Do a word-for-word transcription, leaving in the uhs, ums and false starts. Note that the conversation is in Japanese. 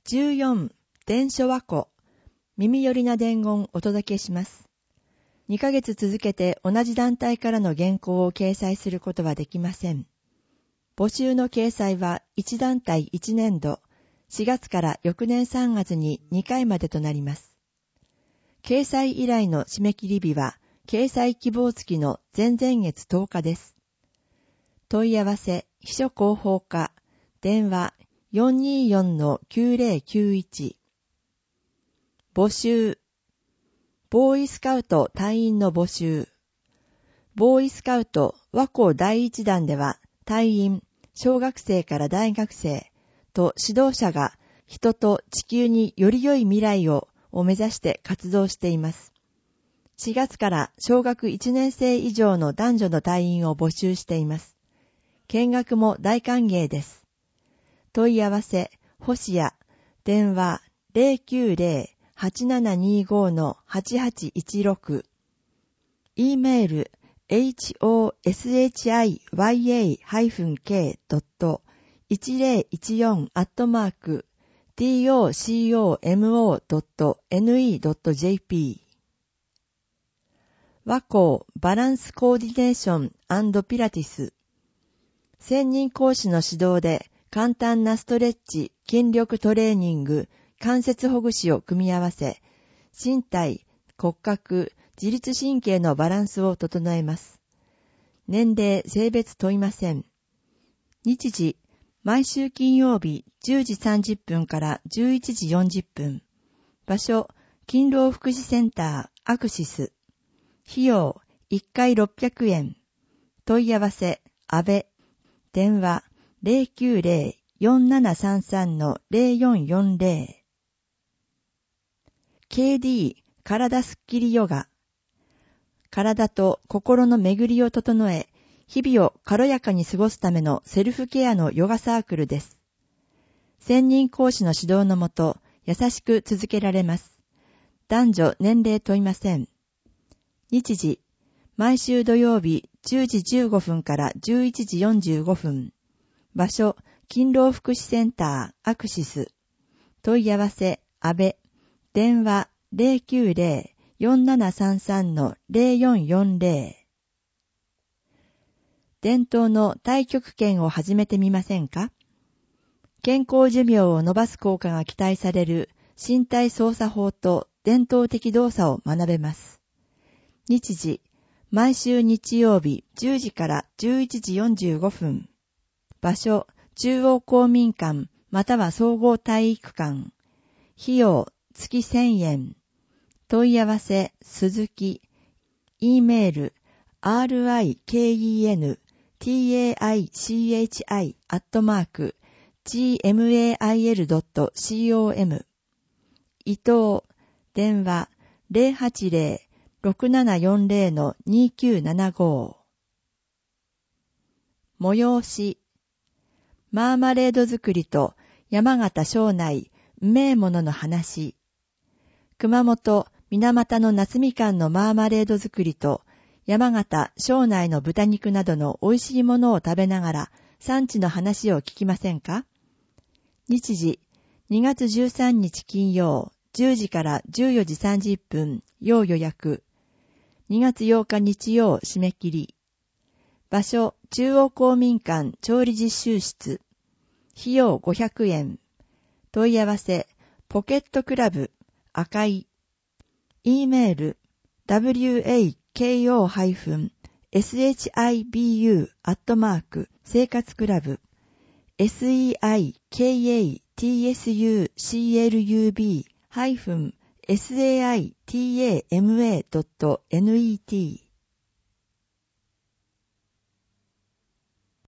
じゅうよん伝書和語耳寄りな伝言お届けします。にかげつ続けて同じ団体からの原稿を掲載することはできません。募集の掲載はいち団体いち年度、しがつから翌年さんがつににかいまでとなります。掲載依頼の締め切り日は掲載希望付きの前々月とおかです。問い合わせ秘書広報課電話 よんにーよんのきゅうぜろきゅういち 募集ボーイスカウト隊員の募集ボーイスカウト和光第一弾では隊員小学生から大学生と指導者が人と地球により良い未来をを目指して活動しています。しがつから小学いちねん生以上の男女の隊員を募集しています。見学も大歓迎です。問い合わせ、星谷、電話 ゼロきゅうゼロ はちななにご の はちはちいちろく、e メール ホシヤ ケー ドット いちぜろいちよん アットマーク ドコモ ドット ネット ジェーピー 和光バランスコーディネーション&ピラティス専任講師の指導で簡単なストレッチ、筋力トレーニング、関節ほぐしを組み合わせ、身体、骨格、自律神経のバランスを整えます。年齢、性別問いません。日時、毎週金曜日じゅうじさんじゅっぷんからじゅういちじよんじゅっぷん。場所、勤労福祉センター、アクシス。費用、いっかいろっぴゃくえん。問い合わせ、安倍。電話、ゼロきゅうゼロ よんななさんさん の ゼロよんよんゼロ。ケーディー 体すっきりヨガ。体と心の巡りを整え、日々を軽やかに過ごすためのセルフケアのヨガサークルです。専任講師の指導のもと、優しく続けられます。男女年齢問いません。日時、毎週土曜日じゅうじじゅうごふんからじゅういちじよんじゅうごふん。場所、勤労福祉センター、アクシス。問い合わせ、安倍。電話、ゼロきゅうゼロ よんななさんさん の ゼロよんよんゼロ。伝統の太極拳を始めてみませんか？健康寿命を伸ばす効果が期待される身体操作法と伝統的動作を学べます。日時、毎週日曜日じゅうじからじゅういちじよんじゅうごふん。場所、中央公民館または総合体育館。費用、月せんえん。問い合わせ、鈴木。e メール、アールアイケーイーエヌティーエーアイシーエイチアイ アットマーク、ジーエムエーアイエルドットコム。伊藤、電話、ゼロはちゼロ ろくななよんゼロ のにきゅうななご。催し、マーマレード作りと山形庄内うめえものの話。熊本水俣の夏みかんのマーマレード作りと山形庄内の豚肉などの美味しいものを食べながら産地の話を聞きませんか？日時、にがつじゅうさんにち金曜じゅうじからじゅうよじさんじゅっぷん要予約。にがつようか日曜締め切り。場所、中央公民館調理実習室。費用ごひゃくえん。問い合わせ、ポケットクラブ、赤い。e メール、ダブリューエーケーオーエスエイチアイビーユー アットマーク、生活クラブ、セイカツクラブ、サイタマ ドットネット